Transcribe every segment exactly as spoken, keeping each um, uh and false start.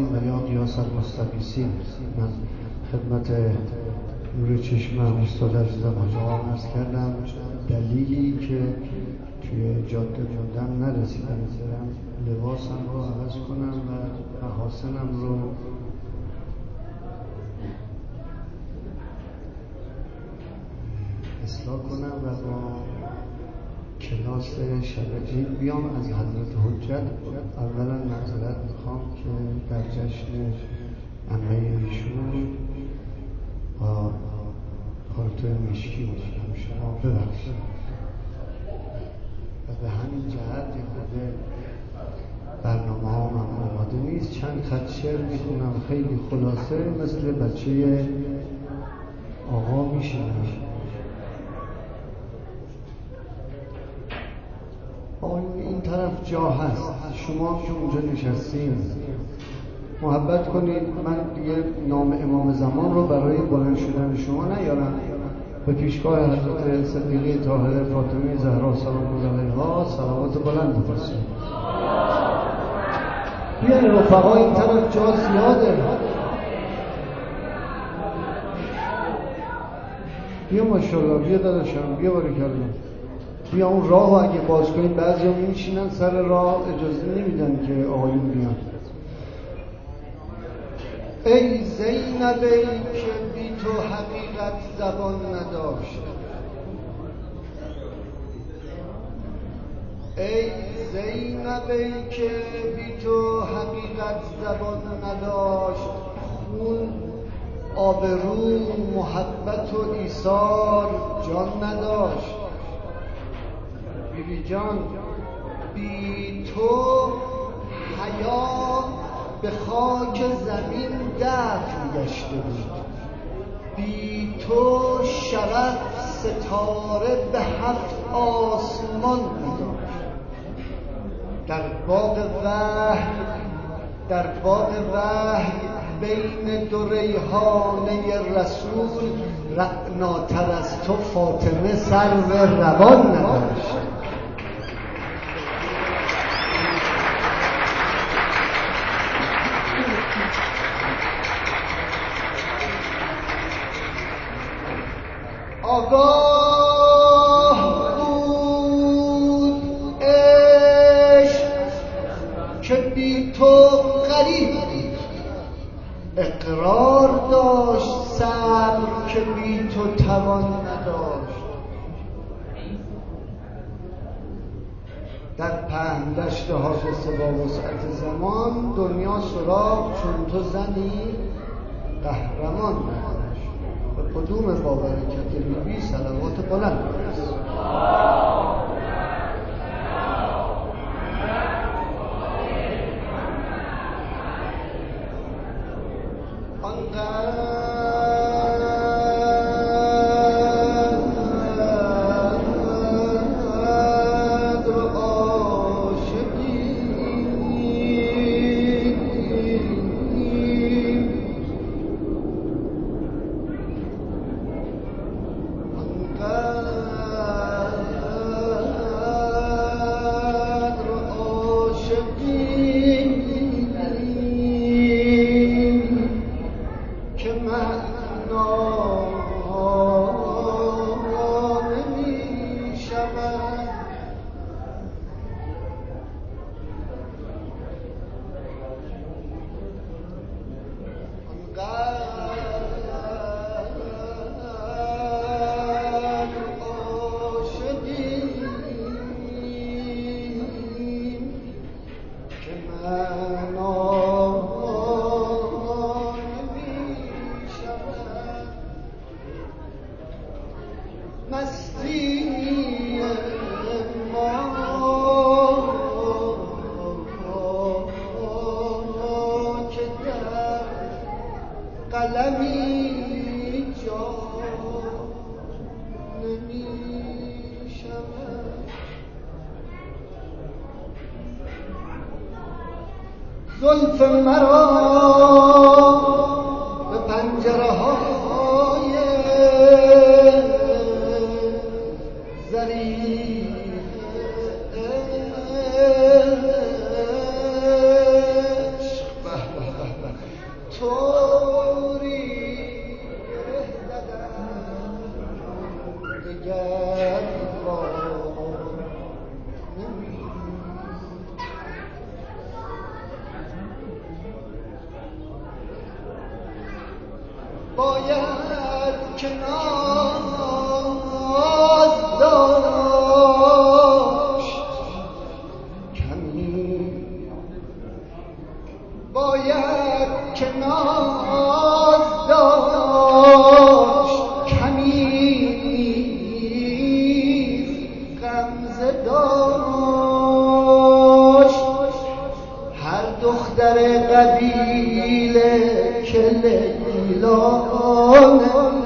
المستقیم و یا قیاس المستقیسین. من خدمت نور چشم استاد عزیزم حاج آقا عرض کردم دلیلی که توی جاده موندم نرسیدم زرم لباسم رو عوض کنم و محاسنم رو اصلاح کنم و با کلاس شب عید بیام. از حضرت حجت اولا معذرت میخوام که در جشن عمه ایشون با پالتو مشکی اومدم، شما ببخشید و به همین جهت یه خود برنامه ها هم آماده نیست. چند خط شعر میخونم خیلی خلاصه مثل بچه آقا میشینم. این طرف جا هست، شما که اونجا نشستین محبت کنید. من دیگه نام امام زمان رو برای بلند شدن شما نیارم. به پیشگاه حضرت صدیقه طاهره فاطمه زهرا سلام الله علیها صلوات بلند بفرستید. بیاین رفقا، این طرف جا زیاده. بیا ماشاءالله، بیا داداشم، بیا باریکلا. بیا اون راه رو اگه باز کنید بعضی هم میشینن سر راه اجازه نمیدن که آقایون بیان. ای زینبی که بی تو حقیقت زبان نداشت، ای زینبی که بی تو حقیقت زبان نداشت، خون آبرو محبت و ایثار جان نداشت. بیبی جان بی تو حیا به خاک زمین دفن گشته بود، بی تو شرف ستاره به هفت آسمان می‌داشت. در باغ وحی در باغ وحی بین دو ریحانه رسول رعناتر از تو فاطمه سرو روان نداشت. آگاه بود عشق که بی تو غریب، اقرار داشت صبر که بی تو توان نداشت. در پهن دشت حادثه با وسعت زمان دنیا سراغ چون تو زنی قهرمان نداشت. به قدوم با برکت بیبی صلوات بلند برس. زلف مرا به پنجره های ظریف عشق به به به طوری زدم دگر باید که ناز داشت کمی باید که ناز داشت کمی غمزه داشت هر دختر قبیله که لیلا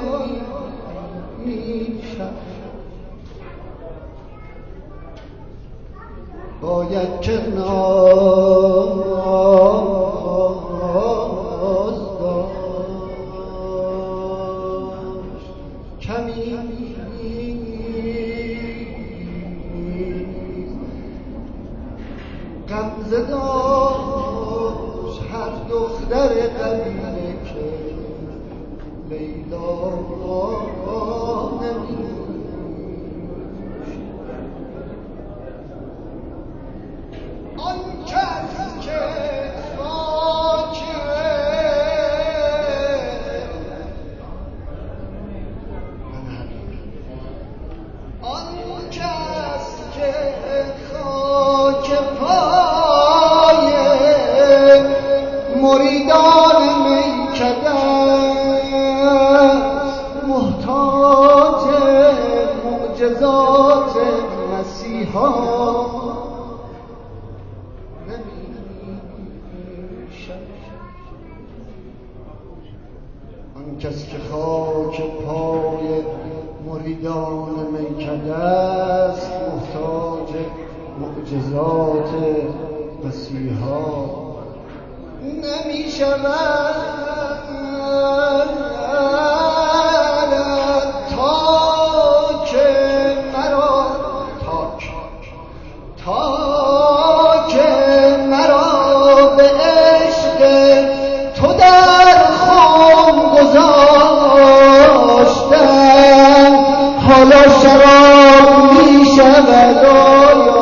نمیشد باید که ناز داشت کمی غمزه داشت هر دختر قبیله که لیلا نمیشد آن کس که خاک آن کس که خاک پای مریدان میکده محتاج معجزات مسیحا نمیشد آن کس که خاک پای مریدان میکده است محتاج معجزات مسیحا نمیشود تا که مرا تاک تا که مرا به عشق تو در خم گذاشتن حالا شراب میشود آیا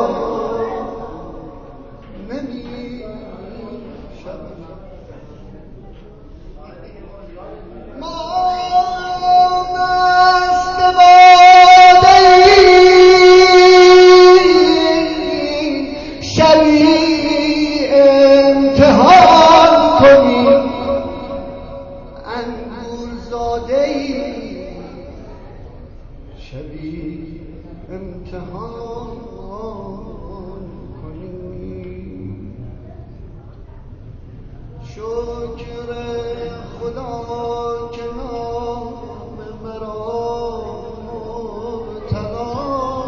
شبی امتحان کنی شکر خدا که نام مرا مبتلا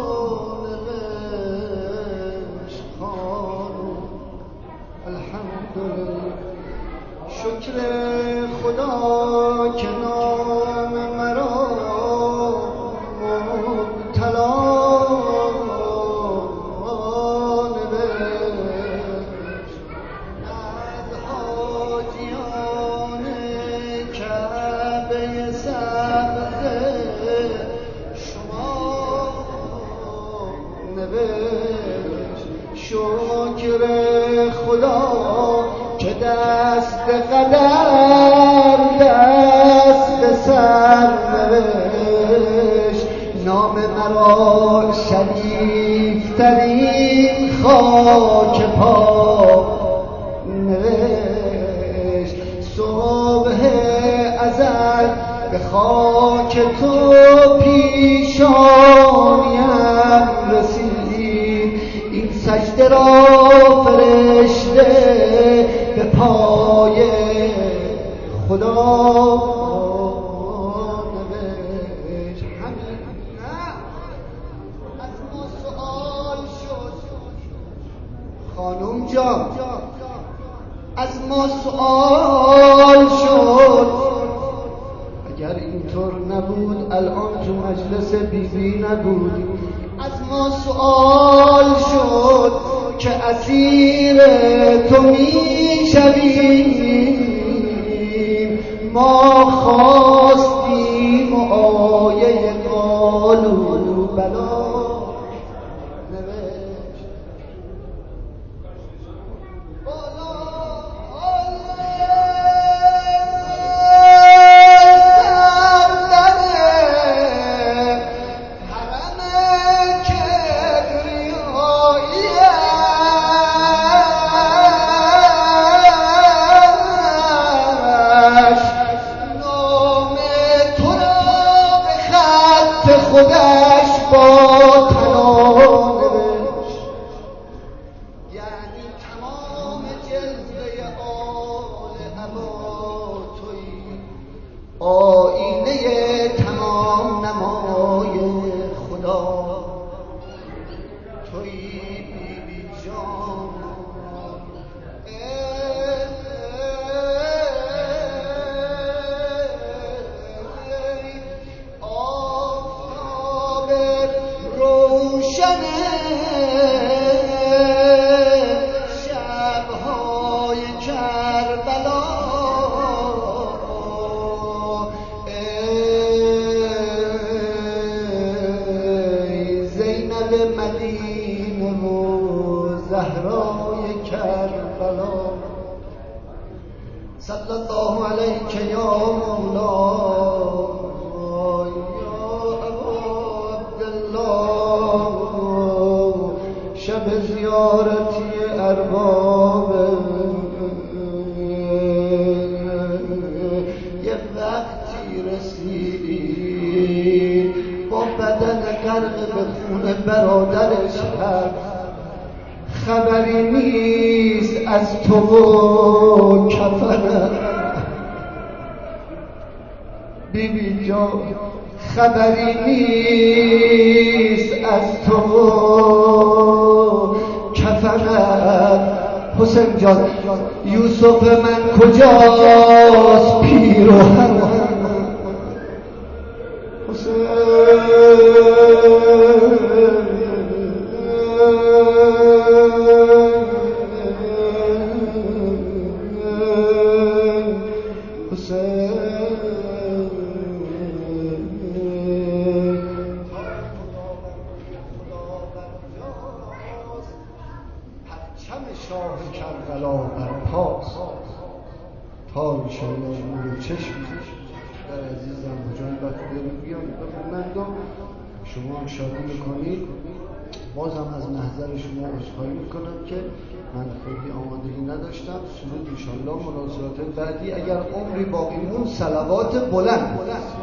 نوشت خانم الحمدلله شکر خدا که نام مرا شکر خدا که دست قدر دست سر نوشت نام مرا شریف ترین خاک پا نوشت صبح ازل به خاک تو پیشانیم رسید این سجده را فرشته به پای خدا نوشت همین نه از ما سؤال شد خانم جان از ما سؤال شد اگر اینطور نبود الان تو مجلس بیبی نبود از ما سؤال شد که اسیر تو می شویم ما خواستیم آیه قالوا بلا نوشت خودش با تنها نوشت. یعنی تمام جلوه آل عبا تویی، آینه تمام نمای خدا تویی بی بی جان. شبهای کربلا ای زینب مدینه و زهرای کربلا صلی الله علیک یا مولا شب زیارتی ارباب. یه وقتی رسید با بدن غرق به خون برادرش کرد، خبری نیست از تو و کفنم بی بی جان، خبری نیست از تو کفنم. حسین جان یوسف من کجاست پیرهن حسین حسین شاه کربلا برپاس تا انشاءالله نور چشم در عزیزم جان بخیر بیان بخونندم شما شادی میکنید. بازم از محضر شما عذرخواهی میکنم که من خیلی آمادگی نداشتم. سرود انشاءالله مناسبات بعدی اگر عمری باقی مون صلوات بلند